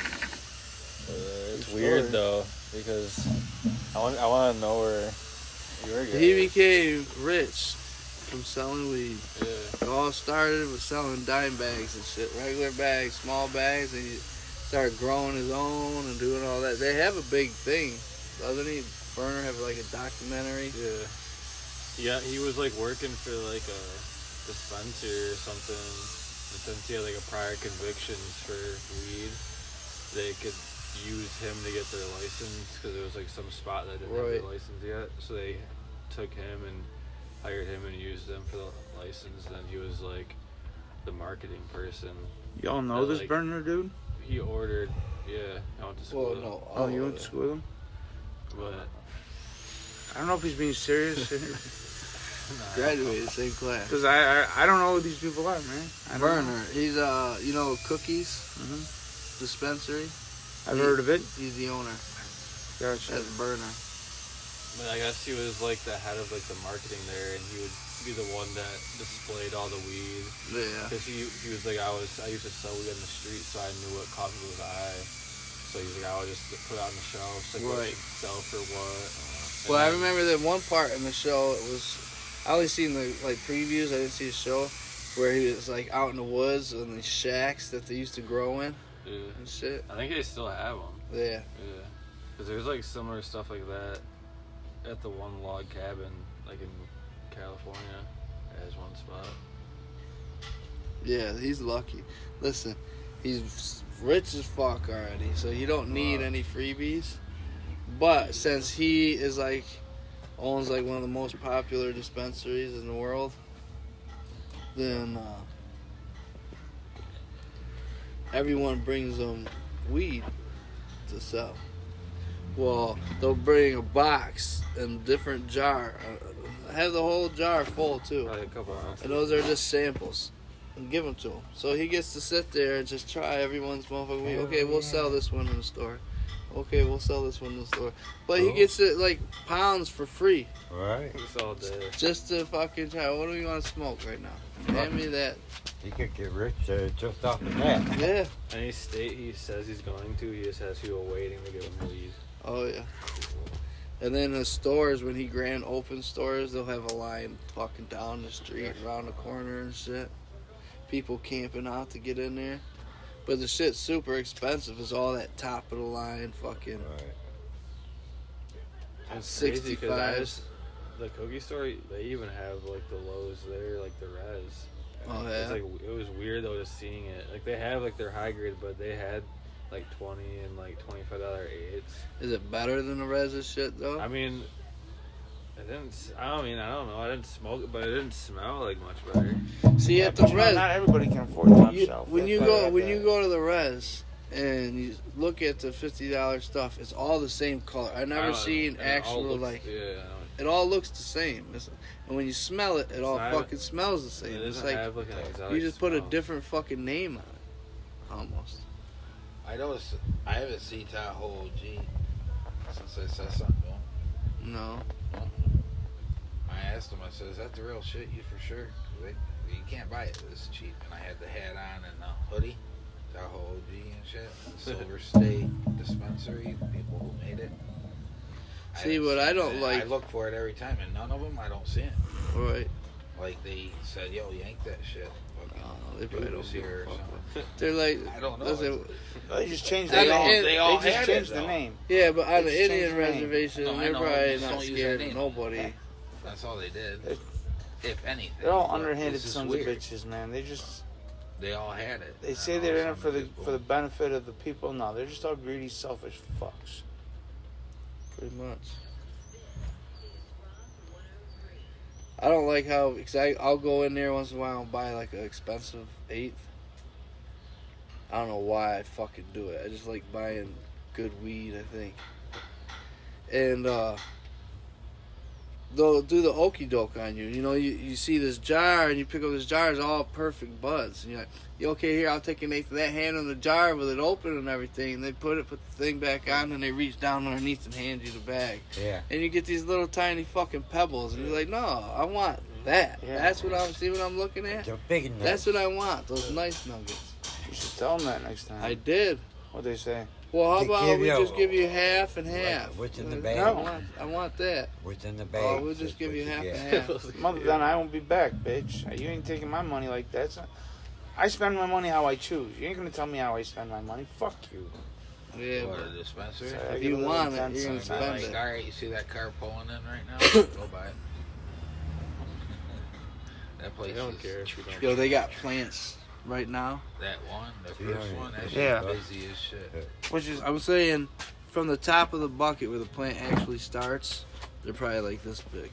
Uh, it's weird though, because I want I want to know where you were. He became rich from selling weed. Yeah. It all started with selling dime bags and shit, regular bags, small bags, and he started growing his own and doing all that. They have a big thing, doesn't he? Burner have like a documentary. Yeah. Yeah, he was like working for like a dispensary or something. And since he had like a prior convictions for weed, they could use him to get their license because it was like some spot that didn't Right. have their license yet. So they took him and hired him and used him for the license. And then he was like the marketing person. Y'all know that, this like, burner dude? He ordered, yeah, I went to school. Well, with him. no. Oh, you went to school with him? But I don't know if he's being serious. Graduated same class. Because I, I I don't know who these people are, man. I don't know. Burner. He's uh, you know, Cookies Mhm. dispensary. I've He- heard of it. He's the owner. Gotcha. That's Burner. But I guess he was like the head of like the marketing there, and he would be the one that displayed all the weed. Yeah. Because he he was like I was I used to sell weed on the street, so I knew what caught people's eye. So he's like I would just put it on the shelves, like what Right. should sell for what. Well, I And then- remember that one part in the show. It was I only seen the like previews. I didn't see the show where he was like out in the woods in these shacks that they used to grow in Yeah. and shit. I think they still have them. Yeah. Yeah. Because there's like similar stuff like that at the one log cabin, like in California, as one spot. Yeah, he's lucky. Listen, he's rich as fuck already, so he don't need Wow. any freebies. But since he is like owns like one of the most popular dispensaries in the world, then uh, everyone brings him weed to sell. Well, they'll bring a box and different jar, uh, have the whole jar full too. Probably a couple ounces. And those are just samples. And give them to him. So he gets to sit there and just try everyone's motherfucking weed. Okay, we'll sell this one in the store. Okay, we'll sell this one in the store. But he Oh. gets it like pounds for free. Right. It's all day. Just to fucking try. What do we want to smoke right now? Hand me that. You could get rich uh, just off the bat. Yeah. Any state he says he's going to, he just has people waiting to give him weed. Oh, yeah. And then the stores, when he grand opens stores, they'll have a line fucking down the street, around the corner and shit. People camping out to get in there. But the shit's super expensive. It's all that top of the line fucking Right. It's crazy 'cause I sixty-fives. just- the cookie store, they even have like the lows there, like the res. Oh, It's yeah? like it was weird though just seeing it. Like they have like their high grade, but they had like twenty and like twenty-five dollar eights. Is it better than the res and shit, though? I mean, it didn't. s- I don't mean I don't know. I didn't smoke it, but it didn't smell like much better. See, Yeah, at but the you know, res, not everybody can afford top you, shelf. when That's you why go they have when that. you go to the res and you look at the fifty dollar stuff, it's all the same color. I I never don't- seen and it all actual looks- like Yeah, I know. it all looks the same. It's, and when you smell it, it all not- fucking smells the same. It It's doesn't like have like an exotic you just put a smell. different fucking name on it, almost. I noticed. I haven't seen Tahoe O G since I said something to him. No. I asked him. I said, "Is that the real shit? You for sure? They, you can't buy it this cheap." And I had the hat on and the hoodie, Tahoe O G and shit. The Silver State Dispensary, the people who made it. See, haven't what I seen don't it. like- I look for it every time, and none of them I don't see it. Right. Like they said, "Yo, yank that shit." Fucking Oh, they probably dude don't was give a here or fuck. something. They're like, I don't know. listen, They just changed They the all- name. they all They just had it, changed the though. name. yeah, but on They the just Indian changed the name. reservation, No, I they're know, probably just not don't use scared that of name. nobody. That's all they did. It- if anything. They're all but underhanded it's just sons weird. of bitches, man. They just They all had it. they I say don't they're know, in it for the some for the people- benefit of the people. No, they're just all greedy, selfish fucks. Pretty much. I don't like how, cause I, I'll go in there once in a while and buy like an expensive eighth. I don't know why I fucking do it. I just like buying good weed, I think. And uh, they'll do the okey doke on you. You know, you, you see this jar and you pick up this jar, it's all perfect buds. And you're like, you okay, here, I'll take an eighth of that, hand on the jar with it open and everything. And they put it, put the thing back on, and they reach down underneath and hand you the bag. Yeah. And you get these little tiny fucking pebbles, and you're like, no, I want that. Yeah. That's what I'm, see what I'm looking at? They're big enough. That's what I want, those nice nuggets. You should tell them that next time. I did. What they say? Well, how They about give we you- just give you half and half? What's in the I bag? want, I want that. What's in the bag? Oh, we'll just That's give what you half get. and half. Mother, then I won't be back, bitch. You ain't taking my money like that. It's not- I spend my money how I choose. You ain't gonna tell me how I spend my money. Fuck you. Yeah, What, but a dispensary? So I if get you a little want it, intense you're gonna sometimes. spend Like, it. alright, you see that car pulling in right now? Go buy it. That place They don't is, care if you don't. Yo, they got plants right now. that one, the Yeah, first one, that yeah. shit's busy as shit. Which is I'm saying, from the top of the bucket where the plant actually starts, they're probably like this big.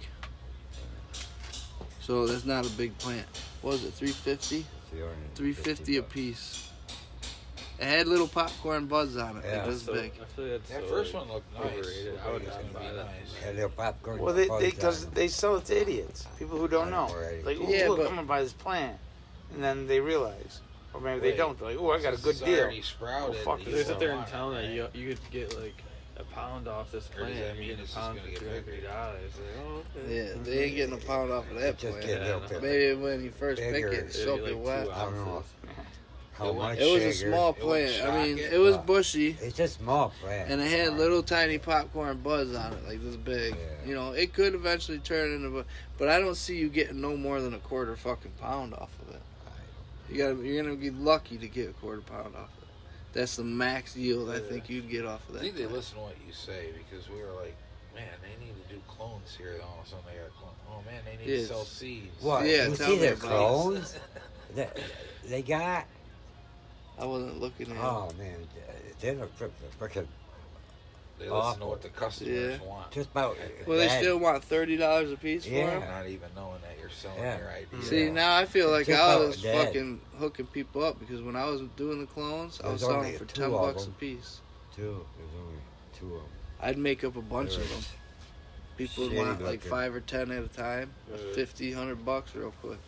So that's not a big plant. What was it, three fifty? three fifty a piece. It had little popcorn buds on it, Yeah. like this So, big. I feel like that's That so, first like, one looked nice. overrated. Looked I would like it's not gonna buy be that. nice. Yeah, they're popcorn. well, they buds they on because it. they sell it to idiots, people who don't know. Alright. Like, oh, Yeah, look, but- I'm gonna buy this plant, and then they realize, or maybe they Wait. don't. They're like, oh, I got a good It's deal. already sprouted. Oh, fuck you it. There's still up there in want it, town that right? you you could get like a pound off this Or does plant. that and mean you get it's a just pound gonna for get three hundred bigger? dollars. Like, oh, okay. Yeah, they ain't getting a pound off of that Just plant. get a little Yeah, bit. Maybe when you first pick Bigger. it, It'd soak be it like wet. two I don't know ounces. how It much It was a sugar. small It wouldn't plant. I mean, shock it. it was Uh, bushy, It's a small plant. and it had little tiny popcorn buds on it, like this big. Yeah. You know, it could eventually turn into, a- but I don't see you getting no more than a quarter fucking pound off of it. You got, you're gonna be lucky to get a quarter pound off of it. That's the max yield I Yeah. think you'd get off of I that. think they plant. listen to what you say because we were like, man, they need to do clones here. And all of a sudden they got clones. Oh man, they need Yes. to sell seeds. What? Yeah, you tell see me their about it. clones? they, they got. I wasn't looking at it. Oh man, they're freaking They listen to what the customers Yeah. want. just about. Well, they that. still want thirty dollars a piece for Yeah. them. Not even knowing that you're selling Yeah. your idea. See, Yeah. now I feel like Just I about was dead. fucking hooking people up because when I was doing the clones, I was There's selling only them for two ten of bucks a them. piece. Two. There's only two of them. I'd make up a bunch of them. People would Shitty want like looking. five or ten at a time, Right. fifty, hundred bucks real quick.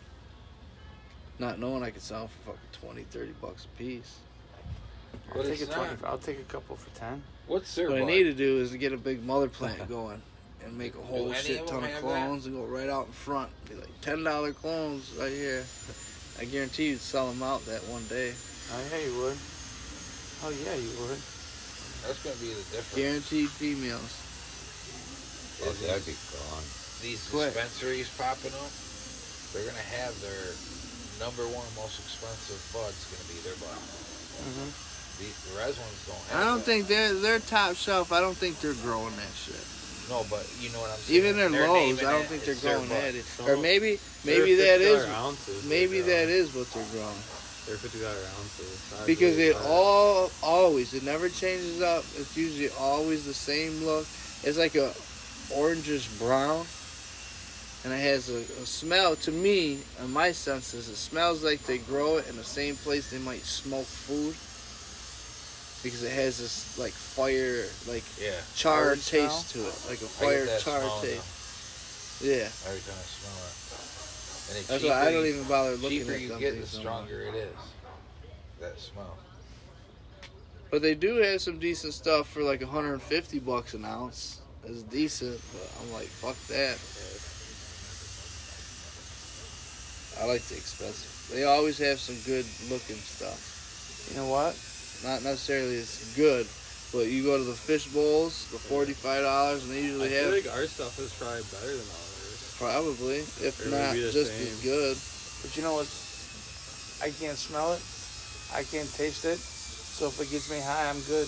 Not knowing I could sell them for fucking twenty, thirty bucks a piece. I'll But take a it's twenty. not. I'll take a couple for ten. What's their What I bud? need to do is to get a big mother plant going and make a Do whole any shit of ton them of have clones and go right out in front. Be like ten dollar clones right here. I guarantee you'd sell them out that one day. Oh yeah, you would. Oh yeah, you would. That's going to be the difference. Guaranteed females. Oh, Is that'd these, be gone. these Quick. dispensaries popping up, they're going to have their number one most expensive bud's going to be their bud. Mhm. The, the res ones don't have I don't that. think they're they're top shelf. I don't think they're growing that shit. No, but you know what I'm saying? Even their They're lows, naming I don't it, think they're it's their growing bud. at it. So, Or maybe They're maybe that is fifty dollar ounces. maybe they're that growing. is what they're growing. They're fifty dollar ounces. I'd Because really it buy all always it never changes up. It's usually always the same look. It's like a orangish brown, and it has a, a smell. To me, in my senses, it smells like they grow it in the same place they might smoke food. Because it has this like fire, like Yeah. charred Fire taste to it, like a I fire get that charred smell taste. now, Yeah, every time I smell it. And the that's why I cheaper don't you- even bother looking cheaper at you them get, the things no more. stronger it is. That smell. But they do have some decent stuff for like one hundred fifty bucks an ounce. It's decent, but I'm like, fuck that. I like the expensive. They always have some good looking stuff. You know what? Not necessarily it's good, but you go to the fish bowls, the forty-five dollars, and they I usually feel have like our stuff is probably better than ours. probably, if Or not maybe the just same. as good. But you know what? I can't smell it. I can't taste it. So if it gets me high, I'm good.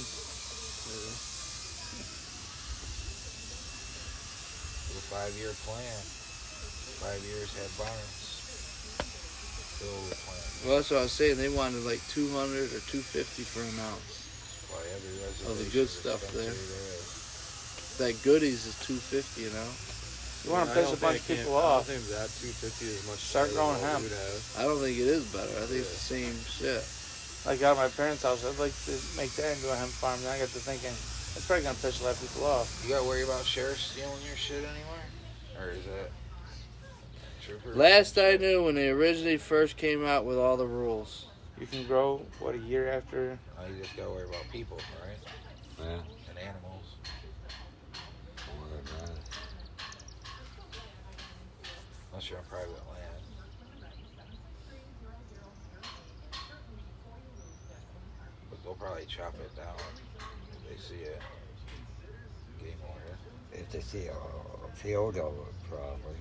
The five year plan. Five years had barns filled with plants. Well, that's what I was saying. They wanted like two hundred or two fifty for an ounce. Why every Of the good stuff there. That goodies is two fifty, you know. You want to I piss don't a bunch of think I people can't- I off. don't think that two fifty is much. Start better growing than what hemp. we would have. I don't think it is better. I think it's the same shit. Like out of my parents' house, I'd like to make that into a hemp farm. Then I got to thinking, it's probably gonna piss a lot of people off. You gotta worry about sheriffs stealing your shit anymore? Or is that troopers? Last I knew, when they originally first came out with all the rules. You can grow what a year after. Oh, you just gotta worry about people, right? Yeah. And animals. Unless you're on private land. But they'll probably chop it down if they see it. Game order. If they see a field of it, probably.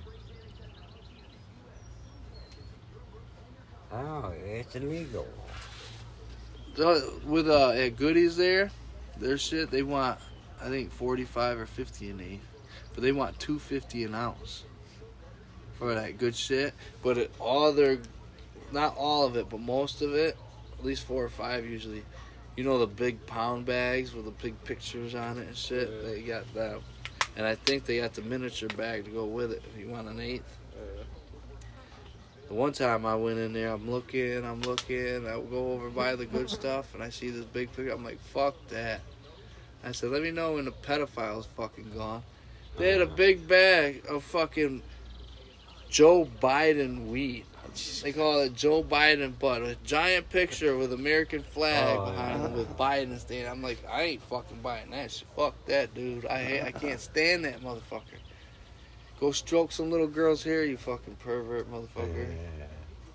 Oh, it's illegal. So, with uh, at Goodies there, their shit, they want, I think, forty-five or fifty an eighth. But they want two fifty an ounce for that good shit. But it, all their, not all of it, but most of it, at least four or five usually, you know the big pound bags with the big pictures on it and shit? Yeah. They got that. And I think they got the miniature bag to go with it if you want an eighth. Uh, The one time I went in there, I'm looking, I'm looking, I go over by the good stuff, and I see this big picture. I'm like, fuck that. I said, let me know when the pedophile's fucking gone. They had a big bag of fucking Joe Biden weed. They call it Joe Biden butt. A giant picture with American flag Oh, behind yeah. it with Biden standing. I'm like, I ain't fucking buying that shit. Fuck that, dude. I hate, I can't stand that motherfucker. Go stroke some little girl's hair, you fucking pervert motherfucker. Yeah.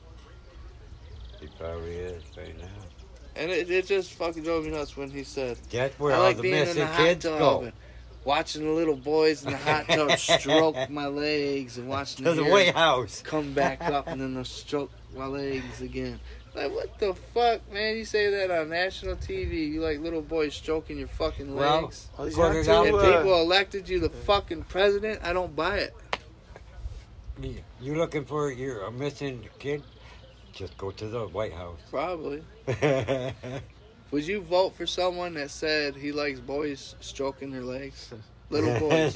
He probably is right now. And it, it just fucking drove me nuts when he said, That's where I all like the being in missing the hot kids tub go. and watching the little boys in the hot tub stroke my legs and watching To the the hair White House. come back up and then they'll stroke my legs again. Like, what the fuck, man? You say that on national T V. You like little boys stroking your fucking Well, legs. Oh, he's according got to two, And uh, people elected you the fucking president? I don't buy it. You- You looking for you're a missing kid? Just go to the White House. Probably. Would you vote for someone that said he likes boys stroking their legs? Little boys.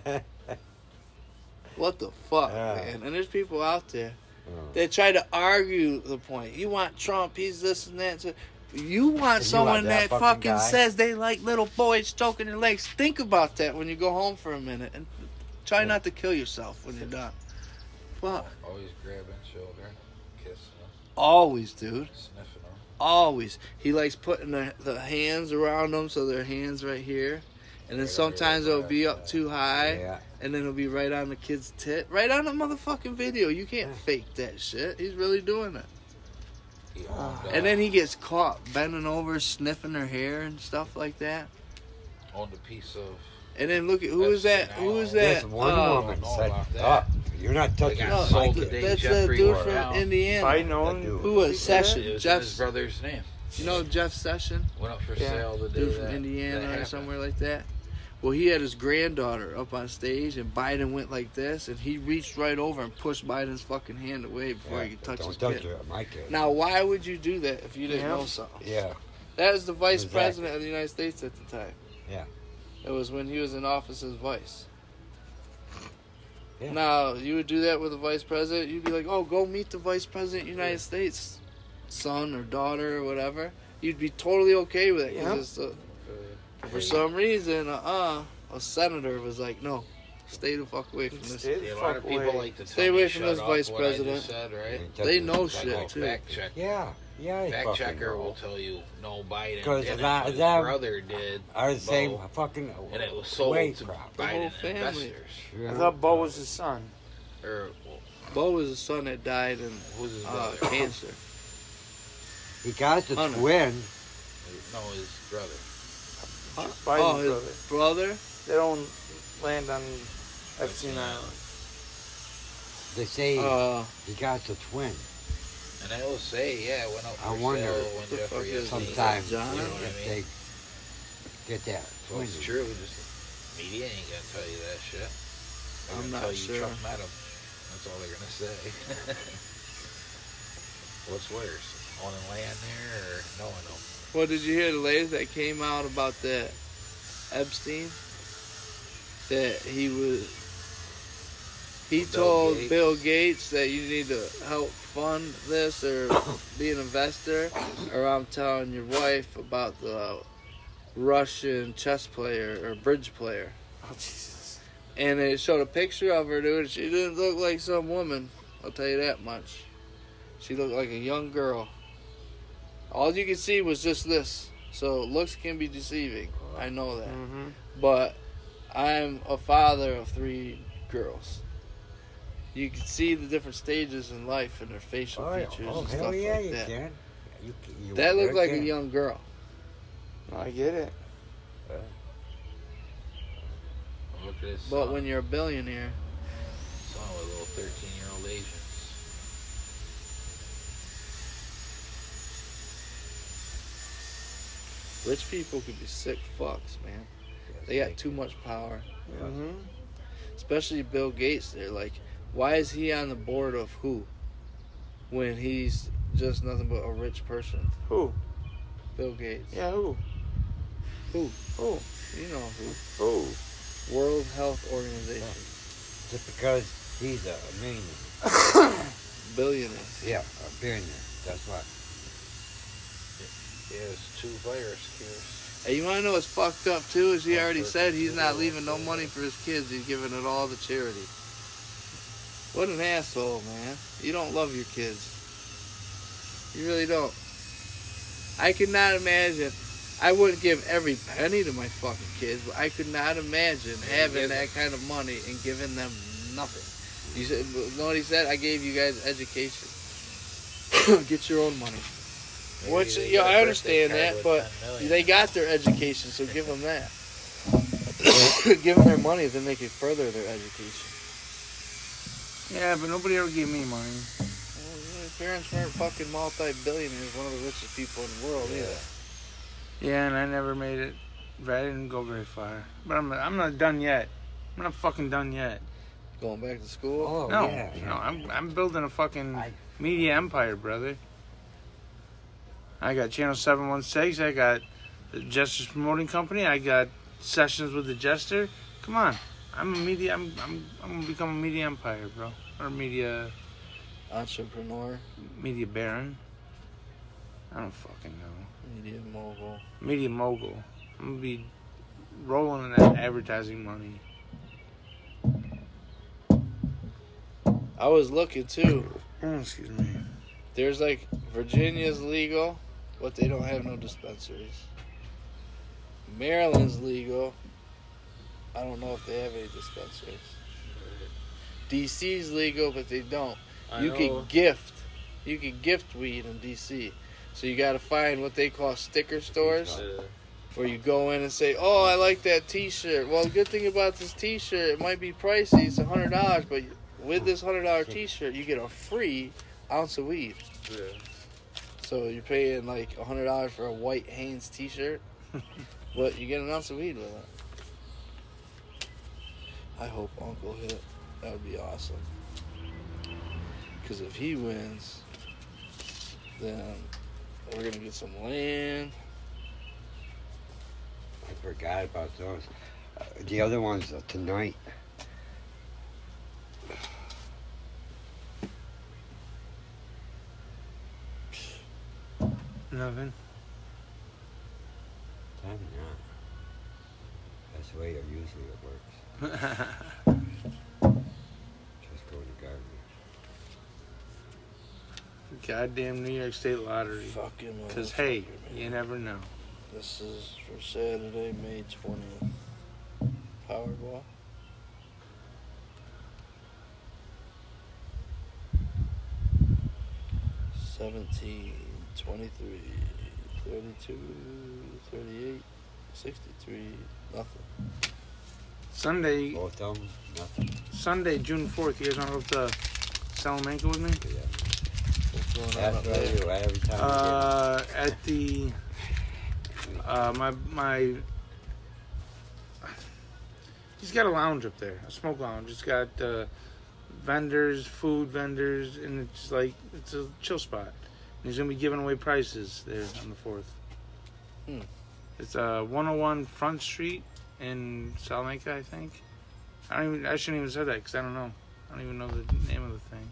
What the fuck, Yeah. man? And there's people out there Oh. that try to argue the point. You want Trump, he's this and that. So you want And you someone want that that, fucking fucking guy? says they like little boys stroking their legs. Think about that when you go home for a minute. And try not to kill yourself when you're done. Fuck. Always grabbing children, kissing them, Always, dude. sniffing them. Always. He likes putting the, the hands around them so their hands right here. And then Right on your sometimes it'll left, be up yeah. too high. Yeah. And then it'll be right on the kid's tit. Right on the motherfucking video. You can't fake that shit. He's really doing it. He owned, uh, And then he gets caught bending over, sniffing her hair and stuff like that. owned a piece of. And then look at who is that? Who is that? This one Uh, woman know said, about that. "Oh, you're not touching They No, got my sold kid." to Dave that's the Jeffrey dude or from Al. Indiana. Biden owned. That dude. Who was It Session? was in Jeff. his brother's name. You know Jeff Session? Went up for Yeah. sale the day Dude that, from Indiana that or happened. somewhere like that. Well, he had his granddaughter up on stage, and Biden went like this, and he reached right over and pushed Biden's fucking hand away before Yeah, he could touch don't his touch kid. her, my kid. Now, why would you do that if you didn't Yeah. know something? Yeah. That was the vice Exactly. president of the United States at the time. Yeah. It was when he was in office as vice. Yeah. Now, you would do that with a vice president, you'd be like, oh, go meet the vice president of the United States, son or daughter or whatever. You'd be totally okay with it. 'Cause Yeah. it's a, for some reason, uh-uh, a senator was like, no, stay the fuck away from this. Stay the Yeah, a lot fuck of people away. like to tell Stay me away from shut this up vice what I just president. said, right? They know Like, shit, oh, too. fact check. Yeah. Yeah. he Fact fucking checker will. will tell you no, Biden 'Cause didn't, a lot but of his them brother did. Are the same Bo, fucking and it was sold way to crap. The whole Biden family. investors. Yeah. I thought Bo was his son. Or well, Bo was a son that died in who's his uh, brother? cancer. He got the Hunter. twin. No, his brother. Biden's oh, his brother. brother? They don't land on Epstein Island. They say Uh, he got the twin. And I will say, yeah, it went up for I wonder sale what when the fuck Jeffrey is Epstein- Sometimes John? You know what I if mean? they get that Well, twin. it's true. Just media ain't gonna tell you that shit. They're I'm gonna not tell you sure. Trump met him. That's all they're gonna say. What's worse, owning land there or knowing them? Well, did you hear the latest that came out about that Epstein? That he was, he Bill told Gates. Bill Gates that you need to help fund this or be an investor, or I'm telling your wife about the Russian chess player or bridge player. Oh, Jesus. And it showed a picture of her, dude. She didn't look like some woman. I'll tell you that much. She looked like a young girl. All you could see was just this. So looks can be deceiving. I know that. Mm-hmm. But I'm a father of three girls. You can see the different stages in life and their facial Oh, features oh and hell stuff yeah, like you that. can. You, you That looked really like can. a young girl. I get it. Look at his But son. when you're a billionaire, Son with little thirteen-year-old Asians. rich people could be sick fucks, man. They got too much power. Mm-hmm. Especially Bill Gates. They're like, why is he on the board of who? When he's just nothing but a rich person. Who? Bill Gates. Yeah, who? Who? Who? You know who. Who? World Health Organization. Just because he's a millionaire. Billionaire. Yeah, a billionaire. That's what. He has two virus cures. Hey, you want to know what's fucked up too? Is he already said he's not leaving no money for his kids. He's giving it all to charity. What an asshole, man. You don't love your kids. You really don't. I could not imagine. I wouldn't give every penny to my fucking kids, but I could not imagine having that kind of money and giving them nothing. You said, you know what he said? I gave you guys education. Get your own money. Maybe Which, they yeah, get a I understand birthday that, card but with ten million. they got their education, so give them that. Give them their money, then they can further their education. Yeah, but nobody ever gave me money. Well, my parents weren't fucking multi-billionaires, one of the richest people in the world either. Yeah, and I never made it. I didn't go very far. But I'm, I'm not done yet. I'm not fucking done yet. Going back to school? Oh, no, yeah, yeah. no, I'm I'm building a fucking I- media empire, brother. I got Channel seven one six. I got the Jester's Promoting Company. I got sessions with the Jester. Come on, I'm a media. I'm I'm I'm gonna become a media empire, bro, or media Entrepreneur, media baron. I don't fucking know. media mogul. Media mogul. I'm gonna be rolling in that advertising money. I was looking too. Oh, excuse me. There's like, Virginia's legal, but they don't have no dispensaries. Maryland's legal. I don't know if they have any dispensaries. D C's legal, but they don't. I you know. can gift. You can gift weed in D C. So you got to find what they call sticker stores, Uh, where you go in and say, "Oh, I like that T-shirt." Well, the good thing about this T-shirt, it might be pricey. It's a hundred dollars, but with this hundred dollar T-shirt, you get a free ounce of weed. yeah. So you're paying like a hundred dollars for a white Hanes T-shirt, but you get an ounce of weed with it. I hope Uncle hit. That would be awesome. Because if he wins, then we're gonna get some land. I forgot about those. Uh, the other ones uh, tonight. Nothing. Time not. That's the way it usually it works. Just go to the garden. Goddamn New York State Lottery. Fucking. Because, hey, motherfucker, man. you never know. This is for Saturday, May twentieth. Powerball. seventeen, twenty-three, thirty-two, thirty-eight, sixty-three, nothing. Sunday, Both of them, nothing. Sunday, June fourth. You guys want to go up to Salamanca with me? Yeah. What's going on That's up what I there? do every time. Uh, at the uh, my my. He's got a lounge up there, a smoke lounge. It's got uh, vendors, food vendors, and it's like it's a chill spot. And he's gonna be giving away prizes there on the fourth. Hmm. It's uh one oh one Front Street in Salamanca, I think. I don't even. I shouldn't even say that because I don't know. I don't even know the name of the thing.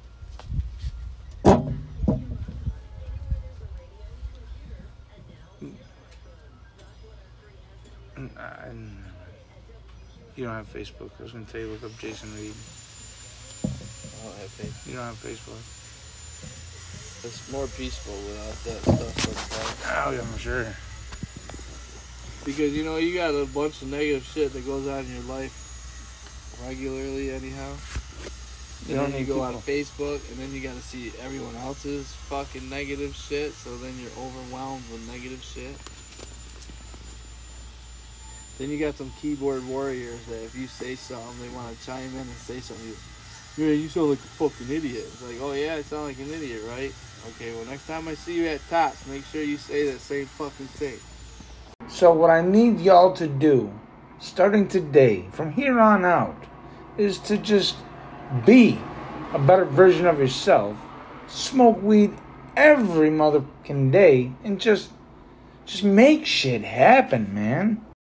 I, you don't have Facebook. I was going to tell you, look up Jason Reed. I don't have Facebook. You don't have Facebook. It's more peaceful without that stuff sometimes. Oh, yeah, I'm sure. Because, you know, you got a bunch of negative shit that goes on in your life regularly anyhow. And You don't then you need go on people. Facebook, and then you got to see everyone else's fucking negative shit, so then you're overwhelmed with negative shit. Then you got some keyboard warriors that if you say something, they want to chime in and say something. You, yeah, you sound like a fucking idiot. It's like, oh yeah, I sound like an idiot, right? Okay, well next time I see you at Tots, make sure you say that same fucking thing. So what I need y'all to do, starting today, from here on out, is to just be a better version of yourself. Smoke weed every motherfucking day and just, just make shit happen, man.